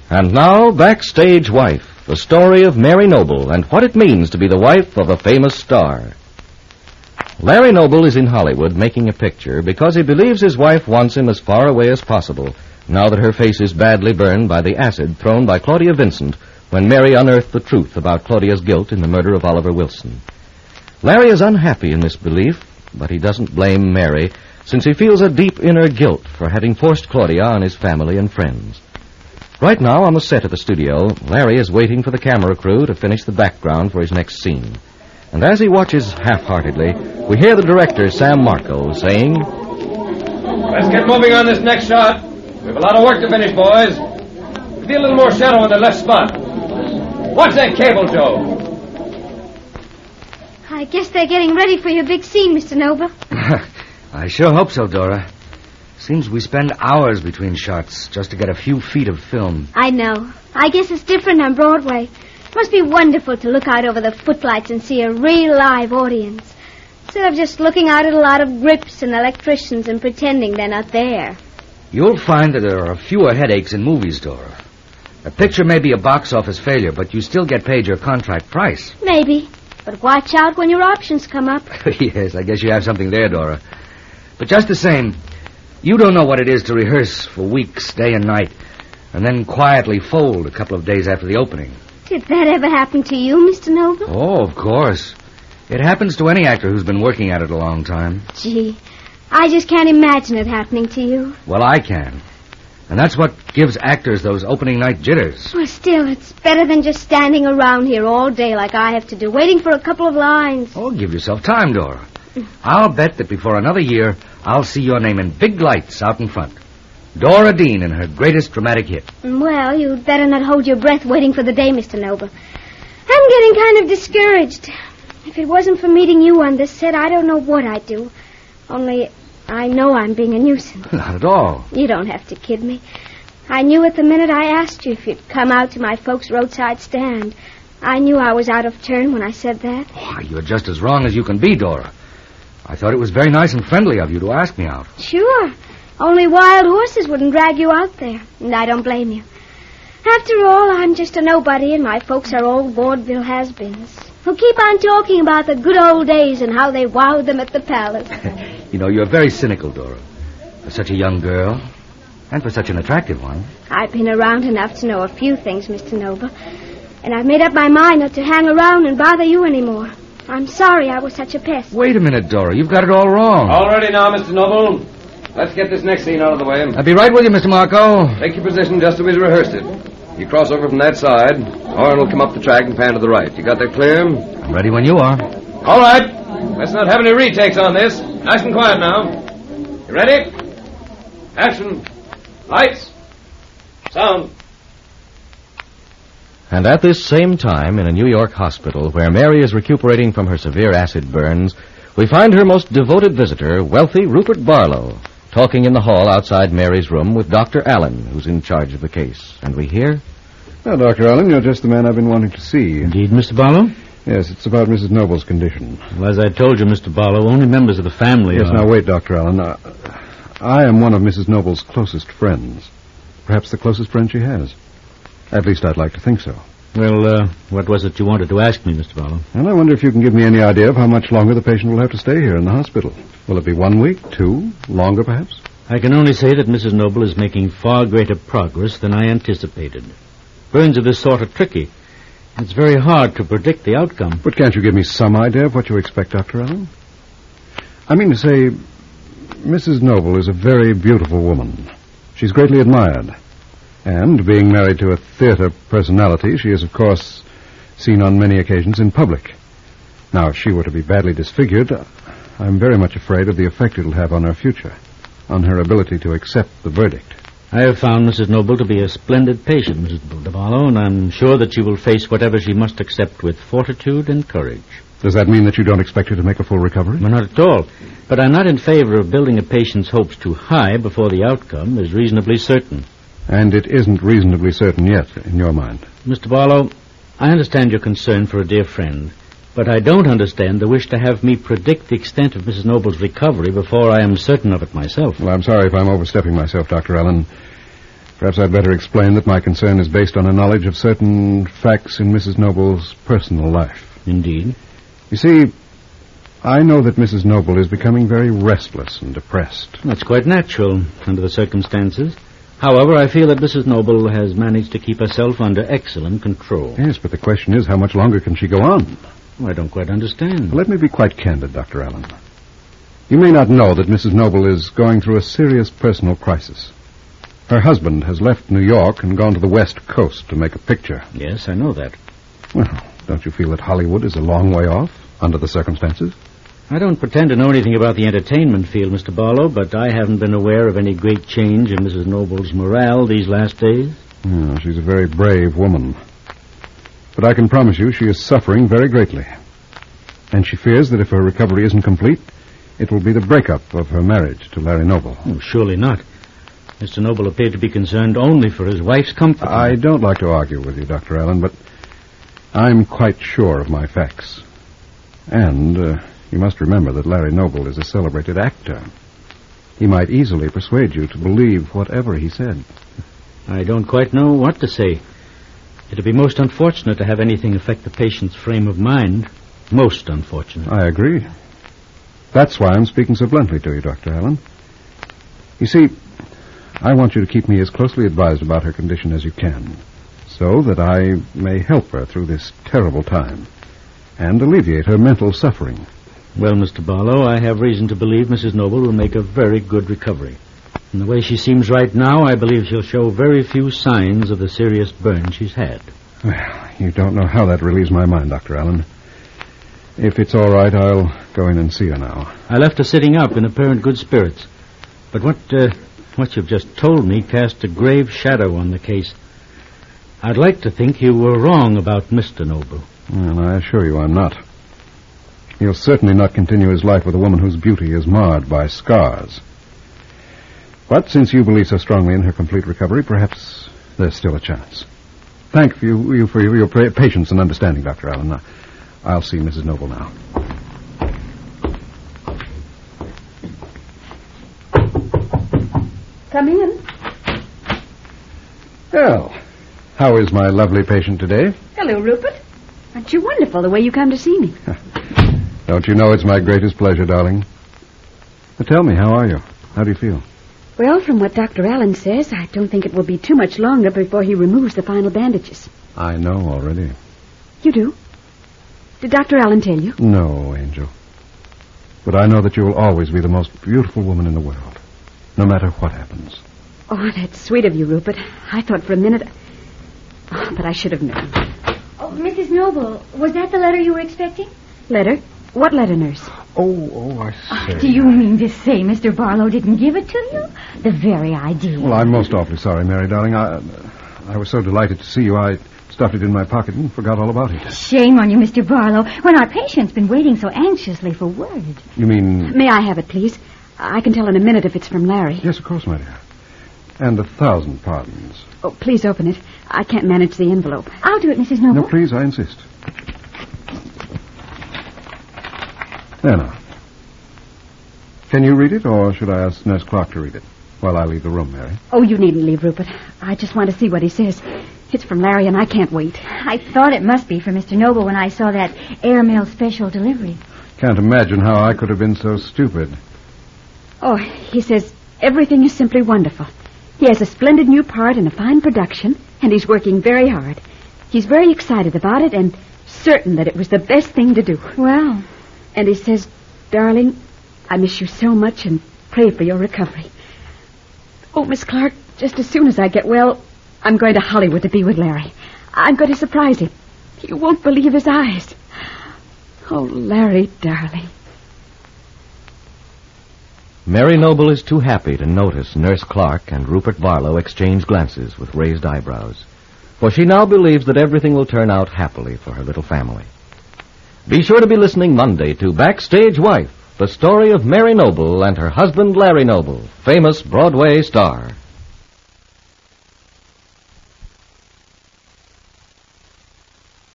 And now, Backstage Wife, the story of Mary Noble and what it means to be the wife of a famous star. Larry Noble is in Hollywood making a picture because he believes his wife wants him as far away as possible, now that her face is badly burned by the acid thrown by Claudia Vincent when Mary unearthed the truth about Claudia's guilt in the murder of Oliver Wilson. Larry is unhappy in this belief, but he doesn't blame Mary, since he feels a deep inner guilt for having forced Claudia on his family and friends. Right now, on the set of the studio, Larry is waiting for the camera crew to finish the background for his next scene. And as he watches half-heartedly, we hear the director, Sam Marco, saying, "Let's get moving on this next shot. We have a lot of work to finish, boys. Be a little more shadow in the left spot. Watch that cable, Joe." I guess they're getting ready for your big scene, Mr. Noble. I sure hope so, Dora. Seems we spend hours between shots just to get a few feet of film. I know. I guess it's different on Broadway. It must be wonderful to look out over the footlights and see a real live audience, instead of just looking out at a lot of grips and electricians and pretending they're not there. You'll find that there are fewer headaches in movies, Dora. A picture may be a box office failure, but you still get paid your contract price. Maybe. But watch out when your options come up. Yes, I guess you have something there, Dora. But just the same, you don't know what it is to rehearse for weeks, day and night, and then quietly fold a couple of days after the opening. Did that ever happen to you, Mr. Noble? Oh, of course. It happens to any actor who's been working at it a long time. Gee, I just can't imagine it happening to you. Well, I can. And that's what gives actors those opening night jitters. Well, still, it's better than just standing around here all day like I have to do, waiting for a couple of lines. Oh, give yourself time, Dora. I'll bet that before another year, I'll see your name in big lights out in front. Dora Dean in her greatest dramatic hit. Well, you'd better not hold your breath waiting for the day, Mr. Noble. I'm getting kind of discouraged. If it wasn't for meeting you on this set, I don't know what I'd do. Only I know I'm being a nuisance. Not at all. You don't have to kid me. I knew at the minute I asked you if you'd come out to my folks' roadside stand. I knew I was out of turn when I said that. Why, you're just as wrong as you can be, Dora. I thought it was very nice and friendly of you to ask me out. Sure. Only wild horses wouldn't drag you out there, and I don't blame you. After all, I'm just a nobody, and my folks are old vaudeville has-beens who keep on talking about the good old days and how they wowed them at the palace. You know, you're very cynical, Dora. For such a young girl, and for such an attractive one. I've been around enough to know a few things, Mr. Noble, and I've made up my mind not to hang around and bother you anymore. I'm sorry I was such a pest. Wait a minute, Dora. You've got it all wrong. All ready now, Mr. Noble. Let's get this next scene out of the way. I'll be right with you, Mr. Marco. Take your position just as we rehearsed it. You cross over from that side. Oren will come up the track and pan to the right. You got that clear? I'm ready when you are. All right. Let's not have any retakes on this. Nice and quiet now. You ready? Action. Lights. Sound. And at this same time, in a New York hospital where Mary is recuperating from her severe acid burns, we find her most devoted visitor, wealthy Rupert Barlow, talking in the hall outside Mary's room with Dr. Allen, who's in charge of the case. And we hear... Well, Dr. Allen, you're just the man I've been wanting to see. Indeed, Mr. Barlow? Yes, it's about Mrs. Noble's condition. Well, as I told you, Mr. Barlow, only members of the family Yes, are... now wait, Dr. Allen. I am one of Mrs. Noble's closest friends. Perhaps the closest friend she has. At least I'd like to think so. Well, what was it you wanted to ask me, Mr. Barlow? And I wonder if you can give me any idea of how much longer the patient will have to stay here in the hospital. Will it be 1 week, 2, longer perhaps? I can only say that Mrs. Noble is making far greater progress than I anticipated. Burns of this sort are tricky. It's very hard to predict the outcome. But can't you give me some idea of what you expect, Dr. Allen? I mean to say, Mrs. Noble is a very beautiful woman. She's greatly admired. And, being married to a theater personality, she is, of course, seen on many occasions in public. Now, if she were to be badly disfigured, I'm very much afraid of the effect it'll have on her future, on her ability to accept the verdict. I have found Mrs. Noble to be a splendid patient, Mrs. Barlow, and I'm sure that she will face whatever she must accept with fortitude and courage. Does that mean that you don't expect her to make a full recovery? Well, not at all. But I'm not in favor of building a patient's hopes too high before the outcome is reasonably certain. And it isn't reasonably certain yet, in your mind. Mr. Barlow, I understand your concern for a dear friend, but I don't understand the wish to have me predict the extent of Mrs. Noble's recovery before I am certain of it myself. Well, I'm sorry if I'm overstepping myself, Dr. Allen. Perhaps I'd better explain that my concern is based on a knowledge of certain facts in Mrs. Noble's personal life. Indeed. You see, I know that Mrs. Noble is becoming very restless and depressed. That's quite natural under the circumstances. However, I feel that Mrs. Noble has managed to keep herself under excellent control. Yes, but the question is, how much longer can she go on? I don't quite understand. Let me be quite candid, Dr. Allen. You may not know that Mrs. Noble is going through a serious personal crisis. Her husband has left New York and gone to the West Coast to make a picture. Yes, I know that. Well, don't you feel that Hollywood is a long way off, under the circumstances? I don't pretend to know anything about the entertainment field, Mr. Barlow, but I haven't been aware of any great change in Mrs. Noble's morale these last days. Oh, she's a very brave woman. But I can promise you she is suffering very greatly. And she fears that if her recovery isn't complete, it will be the breakup of her marriage to Larry Noble. Oh, surely not. Mr. Noble appeared to be concerned only for his wife's comfort. I don't like to argue with you, Dr. Allen, but I'm quite sure of my facts. And you must remember that Larry Noble is a celebrated actor. He might easily persuade you to believe whatever he said. I don't quite know what to say. It'd be most unfortunate to have anything affect the patient's frame of mind. Most unfortunate. I agree. That's why I'm speaking so bluntly to you, Dr. Allen. You see, I want you to keep me as closely advised about her condition as you can, so that I may help her through this terrible time and alleviate her mental suffering. Well, Mr. Barlow, I have reason to believe Mrs. Noble will make a very good recovery. In the way she seems right now, I believe she'll show very few signs of the serious burn she's had. Well, you don't know how that relieves my mind, Dr. Allen. If it's all right, I'll go in and see her now. I left her sitting up in apparent good spirits. But what you've just told me cast a grave shadow on the case. I'd like to think you were wrong about Mr. Noble. Well, I assure you I'm not. He'll certainly not continue his life with a woman whose beauty is marred by scars. But since you believe so strongly in her complete recovery, perhaps there's still a chance. Thank you for your patience and understanding, Dr. Allen. I'll see Mrs. Noble now. Come in. Well, how is my lovely patient today? Hello, Rupert. Aren't you wonderful the way you come to see me? Don't you know it's my greatest pleasure, darling? Now tell me, how are you? How do you feel? Well, from what Dr. Allen says, I don't think it will be too much longer before he removes the final bandages. I know already. You do? Did Dr. Allen tell you? No, Angel. But I know that you will always be the most beautiful woman in the world, no matter what happens. Oh, that's sweet of you, Rupert. I thought for a minute... Oh, but I should have known. Oh, Mrs. Noble, was that the letter you were expecting? Letter? What letter, nurse? Oh, I see. Do you mean to say Mr. Barlow didn't give it to you? The very idea. Well, I'm most awfully sorry, Mary, darling. I was so delighted to see you, I stuffed it in my pocket and forgot all about it. Shame on you, Mr. Barlow, when our patient's been waiting so anxiously for word. You mean... May I have it, please? I can tell in a minute if it's from Larry. Yes, of course, my dear. And 1,000 pardons. Oh, please open it. I can't manage the envelope. I'll do it, Mrs. Noble. No, please, I insist. There now. Can you read it, or should I ask Nurse Clark to read it while I leave the room, Mary? Oh, you needn't leave, Rupert. I just want to see what he says. It's from Larry, and I can't wait. I thought it must be for Mr. Noble when I saw that airmail special delivery. Can't imagine how I could have been so stupid. Oh, he says everything is simply wonderful. He has a splendid new part in a fine production, and he's working very hard. He's very excited about it and certain that it was the best thing to do. Well... And he says, darling, I miss you so much and pray for your recovery. Oh, Miss Clark, just as soon as I get well, I'm going to Hollywood to be with Larry. I'm going to surprise him. You won't believe his eyes. Oh, Larry, darling. Mary Noble is too happy to notice Nurse Clark and Rupert Barlow exchange glances with raised eyebrows, for she now believes that everything will turn out happily for her little family. Be sure to be listening Monday to Backstage Wife, the story of Mary Noble and her husband Larry Noble, famous Broadway star.